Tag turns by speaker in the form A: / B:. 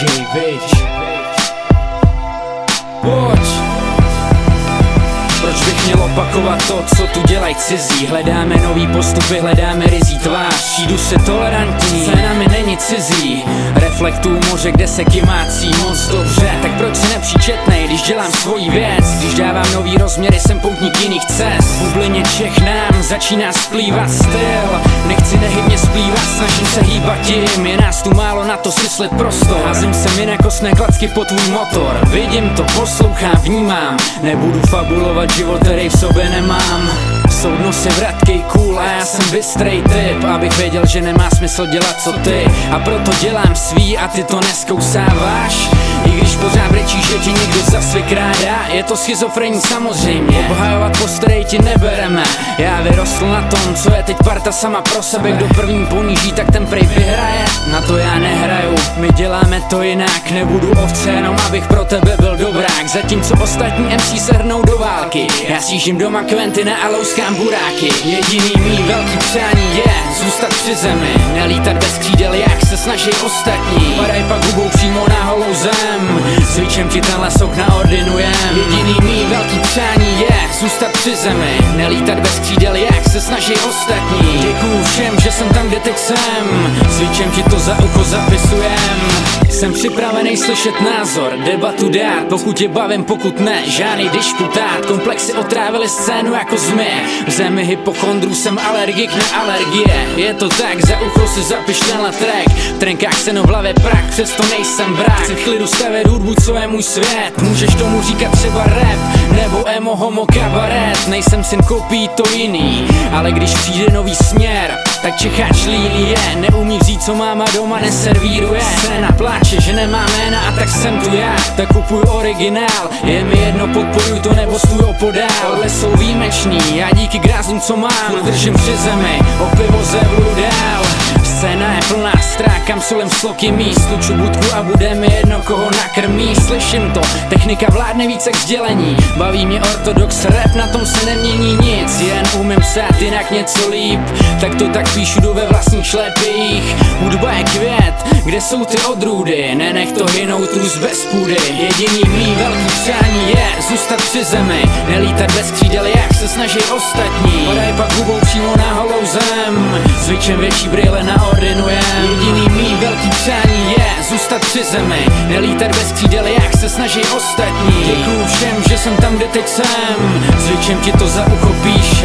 A: DJ Witch. Pojď. Proč bych měl opakovat to, co tu dělají cizí? Hledáme nový postupy, hledáme rizí tvář. Přijdu se tolerantní, scéna mi není cizí. Reflektuju moře, kde se kymácí moc dobře. Tak proč si nepříčetnej, když dělám svoji věc? Když dávám nový rozměry, jsem poutník jiných cest. V bublině Čech nám začíná splývat styl. Nechci nehybně splývat, snažím se hýbat tím. Je nás tu málo na to syslet prostor. Házím se mi na kostné klacky po tvůj motor. Vidím to, poslouchám, vnímám. Nebudu fabulovat život, který v sobě nemám. Soudnost je vratkej cool a já jsem bystrej typ. Abych věděl, že nemá smysl dělat co ty. A proto dělám svý a ty to neskousáváš. I když pořád brečíš, že ti někdo zas vykrádá. Je to schizofrení samozřejmě. Obhajovat postarej ti nebereme. Já vyrostl na tom, co je teď parta sama pro sebe. Kdo první poníží, tak ten prej vyhraje. Na to já nehraju, my děláme to jinak. Nebudu ovce, jenom abych pro tebe byl dobrák. Zatímco ostatní MC se hrnou do války, já sjíždím doma Quentina a louskám buráky. Jediný mý velký přání je zůstat při zemi. Nelítat bez křídel, jak se snaží ostatní. Padaj pak hubou přímo na holou zem. Cvičem ti ten lesok naordinujem. Jediný mý velký přání je zůstat při zemi. Nelítat bez křídel, jak se snaží ostatní. Děkuju všem, že jsem tam, kde teď jsem. Cvičem ti to za ucho zapisujem. Jsem připravený slyšet názor, debatu dát. Pokud je bavím, pokud ne, žádný disputát. Komplexy otrávily scénu jako zmije. V zemi hypochondrů jsem alergik na alergie. Je to tak, za ucho si zapiš tenhle track. V trenkách se v hlavě prach, přesto nejsem brák. Chci v klidu stavět hudbu, co je můj svět. Můžeš tomu říkat třeba rap, nebo emo, homo, kabaret. Nejsem syn kopí, to jiný. Ale když přijde nový směr, tak Čecháč líný je. Neumí vzít, co máma doma neservíruje. Scéna pláče, že nemá jména a tak jsem tu já. Tak kupuj originál, je mi jedno, podporuj to nebo stůj opodál. Tohle jsou výjimeční, já díky grázům, co mám, držím při zemi, o pivo zevlu dál. Scéna je plná strák, kam solem sloky míst. Tuču budku a bude mi jedno, koho nakrmí. Slyším to, technika vládne více k sdělení. Baví mě ortodox rap, na tom se nemění nic. Jen umím psát jinak něco líp, tak to tak píšu jdu ve vlastních šlepích. Hudba je květ, kde jsou ty odrůdy. Nenech to hynout růst bez půdy. Jediný mý velký přání je zůstat při zemi. Nelítat bez křídel, jak se snaží ostatní. Padaj pak hubou přímo na holou zem. Cvičem větší brýle naordinujem. Jediný mý velký přání je zůstat při zemi. Nelítat bez křídel, jak se snaží ostatní. Děkuju všem, že jsem tam, kde teď jsem. Cvičem ti to za ucho píš.